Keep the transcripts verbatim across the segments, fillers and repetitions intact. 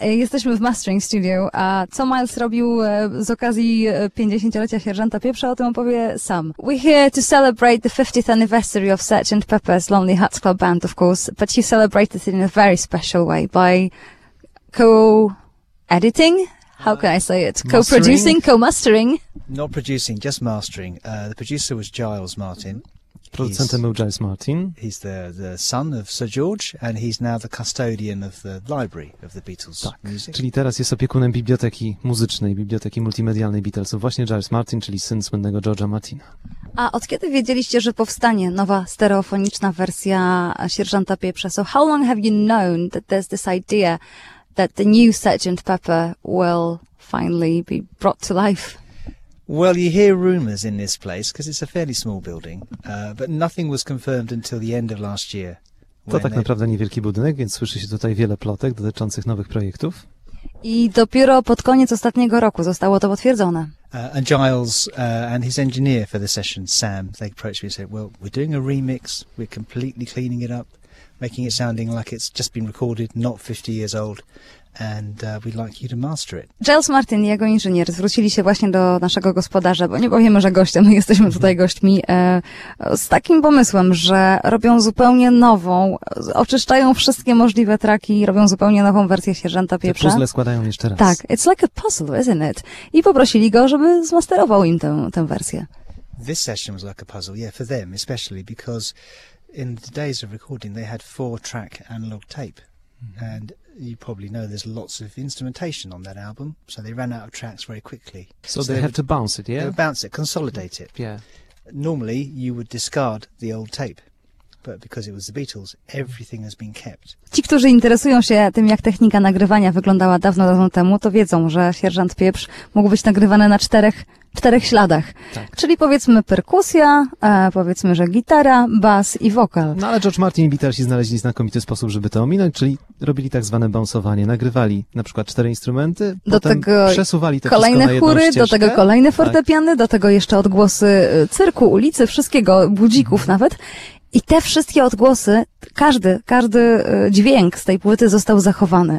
Jesteśmy w Mastering Studio, a co Miles robił z okazji pięćdziesięciolecia Sierżanta Pieprza, o tym opowie sam. We're here to celebrate the fiftieth anniversary of Sergeant Pepper's Lonely Hearts Club Band, of course, but you celebrated it in a very special way by co-editing? How can I say it? Co-producing, co-mastering? Not producing, just mastering. Uh, the producer was Giles Martin. Producentem był Giles Martin. He's the, the son of Sir George, and he's now the custodian of the library of the Beatles tak, music. Czyli teraz jest opiekunem biblioteki muzycznej, biblioteki multimedialnej Beatlesów. Właśnie Giles Martin, czyli syn słynnego George'a Martina. A od kiedy wiedzieliście, że powstanie nowa stereofoniczna wersja Sierżanta Pieprza? So how long have you known that there's this idea that the new Sergeant Pepper will finally be brought to life? Well, you hear rumours in this place because it's a fairly small building, uh, but nothing was confirmed until the end of last year. To tak naprawdę niewielki budynek, więc słyszy się tutaj wiele plotek dotyczących nowych projektów. I dopiero pod koniec ostatniego roku zostało to potwierdzone. Uh, and Giles uh, and his engineer for the session, Sam, they approached me and said, well, we're doing a remix, we're completely cleaning it up, making it sounding like it's just been recorded, not fifty years old, and uh, we'd like you to master it. Giles Martin i jego inżynier zwrócili się właśnie do naszego gospodarza, bo nie powiemy, że gościem, my jesteśmy tutaj gośćmi, e, z takim pomysłem, że robią zupełnie nową, oczyszczają wszystkie możliwe traki, robią zupełnie nową wersję Sierżanta Pieprza. Te puzzle składają jeszcze raz. Tak, it's like a puzzle, isn't it? I poprosili go, żeby zmasterował im tę, tę wersję. This session was like a puzzle, yeah, for them especially, because in the days of recording they had four-track analog tape, mm-hmm. and you probably know there's lots of instrumentation on that album, so they ran out of tracks very quickly. So, so they, they had would, to bounce it, yeah? They would bounce it, consolidate it. Yeah. Normally you would discard the old tape, but because it was the Beatles, everything has been kept. Ci, którzy interesują się tym, jak technika nagrywania wyglądała dawno, dawno temu, to wiedzą, że Sierżant Pieprz mógł być nagrywany na czterech czterech śladach. Tak. Czyli powiedzmy perkusja, e, powiedzmy, że gitara, bas i wokal. No ale George Martin i Beatlesi znaleźli znakomity sposób, żeby to ominąć, czyli robili tak zwane bounsowanie. Nagrywali na przykład cztery instrumenty, do potem tego przesuwali to kolejne wszystko na chóry, ścieżkę. Do tego kolejne fortepiany, tak. Do tego jeszcze odgłosy cyrku, ulicy, wszystkiego, budzików mhm. nawet. I te wszystkie odgłosy, każdy, każdy dźwięk z tej płyty został zachowany.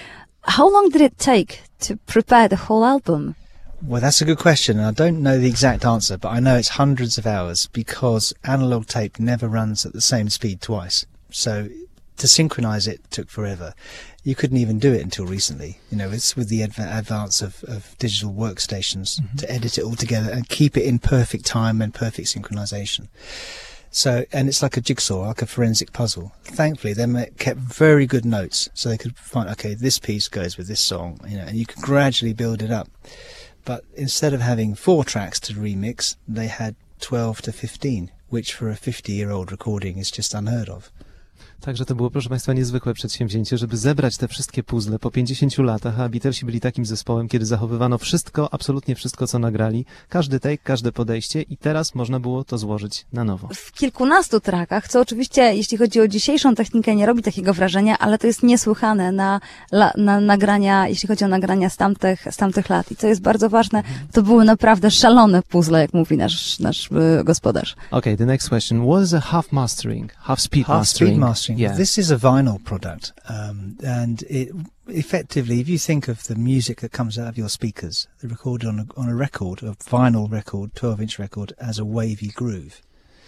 How long did it take to prepare the whole album? Well, that's a good question, and I don't know the exact answer, but I know it's hundreds of hours because analog tape never runs at the same speed twice. So to synchronize it took forever. You couldn't even do it until recently. You know, it's with the adv advance of, of digital workstations mm-hmm. to edit it all together and keep it in perfect time and perfect synchronization. So, and it's like a jigsaw, like a forensic puzzle. Thankfully, they kept very good notes, so they could find, okay, this piece goes with this song, you know, and you could gradually build it up. But instead of having four tracks to remix, they had twelve to fifteen, which for a fifty-year-old recording is just unheard of. Także to było, proszę Państwa, niezwykłe przedsięwzięcie, żeby zebrać te wszystkie puzzle po pięćdziesięciu latach, a Beatlesi byli takim zespołem, kiedy zachowywano wszystko, absolutnie wszystko, co nagrali, każdy take, każde podejście i teraz można było to złożyć na nowo. W kilkunastu trakach, co oczywiście, jeśli chodzi o dzisiejszą technikę, nie robi takiego wrażenia, ale to jest niesłychane na, na, na nagrania, jeśli chodzi o nagrania z tamtych, z tamtych lat. I co jest bardzo ważne, to były naprawdę szalone puzzle, jak mówi nasz, nasz y, gospodarz. Okay, the next question. What is a half mastering, half speed half mastering? Speed mastering. Yeah. This is a vinyl product, um, and it effectively, if you think of the music that comes out of your speakers, they're recorded on a, on a record, a vinyl record, twelve inch record, as a wavy groove.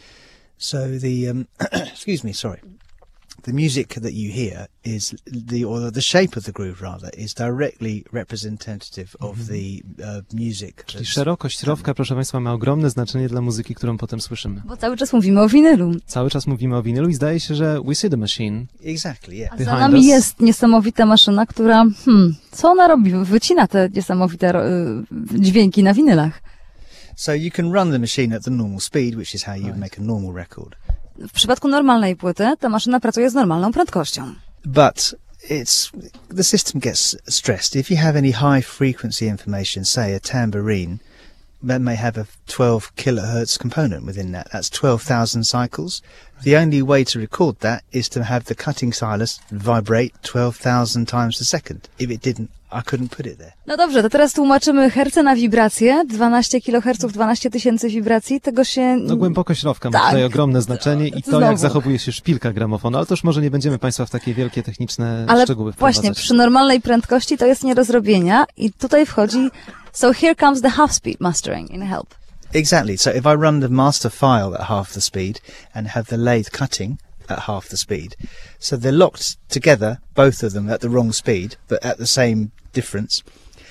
So the, um, excuse me, sorry. The music that you hear is the, or the shape of the groove rather, is directly representative of the uh, music. Czyli szerokość rowka, proszę Państwa, ma ogromne znaczenie dla muzyki, którą potem słyszymy. Bo cały czas mówimy o winylu. Cały czas mówimy o winylu i zdaje się, że we see the machine. Exactly, yeah. A za nami jest niesamowita maszyna, która, hmm, co ona robi? Wycina te niesamowite y, dźwięki na winylach. So you can run the machine at the normal speed, which is how you right. make a normal record. W przypadku normalnej płyty ta maszyna pracuje z normalną prędkością. But it's the system gets stressed. If you have any high frequency information, say a tambourine, that may have a twelve kilohertz component within that. That's twelve thousand cycles. The only way to record that is to have the cutting stylus vibrate twelve thousand times a second. If it didn't, I couldn't put it there. No dobrze, to teraz tłumaczymy herce na wibracje. dwanaście kiloherców, dwanaście tysięcy wibracji. Tego się... No głębokość rowka ma Tak. tutaj ogromne znaczenie i to, Znowu. jak zachowuje się szpilka gramofonu. Ale to już może nie będziemy Państwa w takie wielkie techniczne Ale szczegóły właśnie, wprowadzać. przy normalnej prędkości to jest nie do zrobienia i tutaj wchodzi... So here comes the half-speed mastering in help. Exactly. So if I run the master file at half the speed and have the lathe cutting at half the speed, so they're locked together, both of them at the wrong speed, but at the same difference,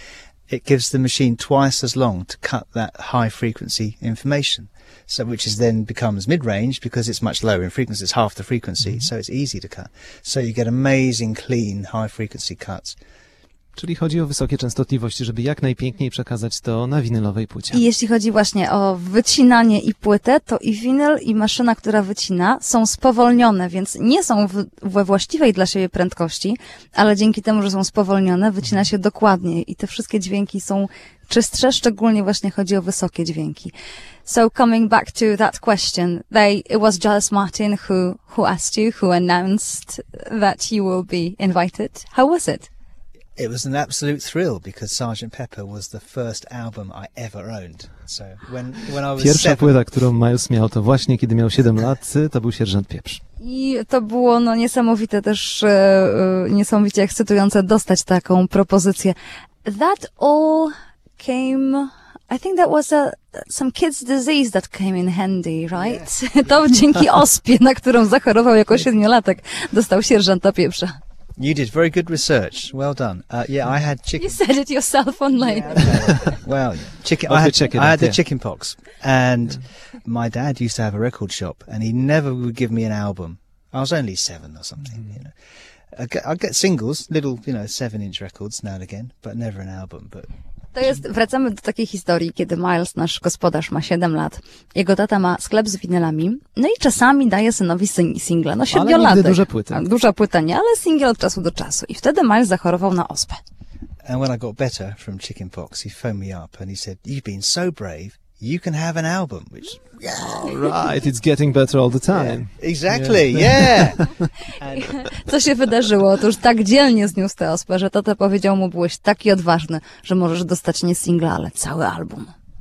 it gives the machine twice as long to cut that high frequency information. So which is then becomes mid-range because it's much lower in frequency, it's half the frequency, mm-hmm. so it's easy to cut. So you get amazing, clean, high frequency cuts. Czyli chodzi o wysokie częstotliwości, żeby jak najpiękniej przekazać to na winylowej płycie. I jeśli chodzi właśnie o wycinanie i płytę, to i winyl, i maszyna, która wycina, są spowolnione, więc nie są w, we właściwej dla siebie prędkości, ale dzięki temu, że są spowolnione, wycina się dokładnie i te wszystkie dźwięki są czystsze, szczególnie właśnie chodzi o wysokie dźwięki. So coming back to that question, they, it was Giles Martin who, who asked you, who announced that you will be invited. How was it? It was an absolute thrill because Sergeant Pepper was the first album I ever owned. So when when I was Pierwsza seven, płyta, którą Miles miał, to właśnie kiedy miał siedem lat, to był Sierżant Pieprz. I to było no niesamowite też, e, e, niesamowicie ekscytujące dostać taką propozycję. That all came, I think that was a, some kid's disease that came in handy, right? Yeah. To dzięki ospie, na którą zachorował jako siedmiolatek, dostał Sierżanta Pieprza. You did very good research. Well done. Uh, yeah, I had chicken. You said it yourself online. Yeah, well, chicken. I had, chicken I had out, the yeah. chicken pox, and yeah. My dad used to have a record shop, and he never would give me an album. I was only seven or something. Mm. You know, I get, I get singles, little, you know, seven-inch records now and again, but never an album. But to jest, wracamy do takiej historii, kiedy Miles, nasz gospodarz, ma siedem lat. Jego tata ma sklep z winylami, no i czasami daje synowi sing- single. No siedmiolatek. Ale nigdy duże płyty. Duża płyta nie, ale single od czasu do czasu. I wtedy Miles zachorował na ospę. And when I got better from chickenpox, he phoned me up and he said, "You've been so brave, you can have an album." Which, yeah, right, it's getting better all the time. Yeah, exactly, yeah. yeah. And co się wydarzyło? Otóż tak dzielnie zniósł tę ospę, że tata powiedział mu, byłeś taki odważny, że możesz dostać nie singla, ale cały album.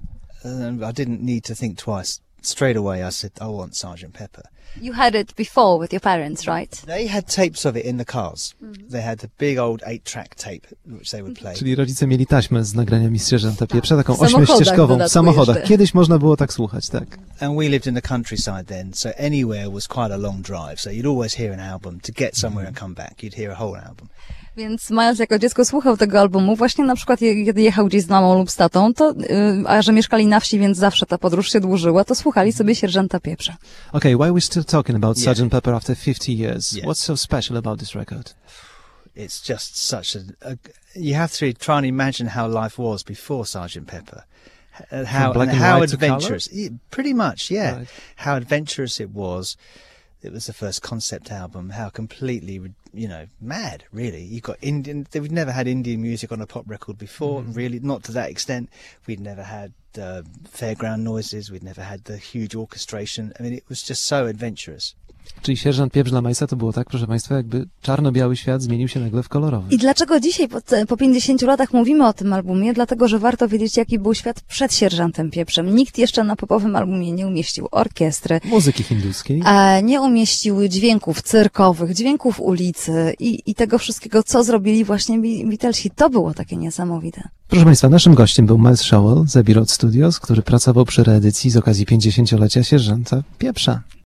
And I didn't need to think twice. Straight away I said, I want Sergeant Pepper. You had it before with your parents, right? They had tapes of it in the cars. Mm-hmm. They had a big old eight-track tape, which they would play. Czyli rodzice mieli taśmę z nagraniami Sierżanta Pieprza, taką w samochodach ośmiościeżkową w samochodach. jeszcze. Kiedyś można było tak słuchać, tak. And we lived in the countryside then, so anywhere was quite a long drive. So you'd always hear an album. To get somewhere and come back, you'd hear a whole album. Więc Miles jako dziecko słuchał tego albumu, właśnie na przykład kiedy jechał gdzieś z mamą lub z tatą, to, yy, a że mieszkali na wsi, więc zawsze ta podróż się dłużyła, to słuchali sobie Sierżanta Pieprza. Okay, why are we still talking about Yeah. Sergeant Pepper after fifty years? Yeah. What's so special about this record? It's just such a, a... You have to try and imagine how life was before Sergeant Pepper. Uh, how black and and how white to adventurous. Yeah, pretty much, yeah. Right. How adventurous it was. It was the first concept album. How completely, you know, mad. Really, you got Indian. We'd never had Indian music on a pop record before. Mm. Really, not to that extent. We'd never had uh, fairground noises. We'd never had the huge orchestration. I mean, it was just so adventurous. Czyli Sierżant Pieprz dla Milesa to było tak, proszę Państwa, jakby czarno-biały świat zmienił się nagle w kolorowy. I dlaczego dzisiaj po, po pięćdziesięciu latach mówimy o tym albumie? Dlatego, że warto wiedzieć, jaki był świat przed Sierżantem Pieprzem. Nikt jeszcze na popowym albumie nie umieścił orkiestry. Muzyki hinduskiej. E, nie umieścił dźwięków cyrkowych, dźwięków ulicy i, i tego wszystkiego, co zrobili właśnie Beatlesi. To było takie niesamowite. Proszę Państwa, naszym gościem był Miles Showell z Abbey Road Studios, który pracował przy reedycji z okazji pięćdziesięciolecia Sierżanta Pieprza.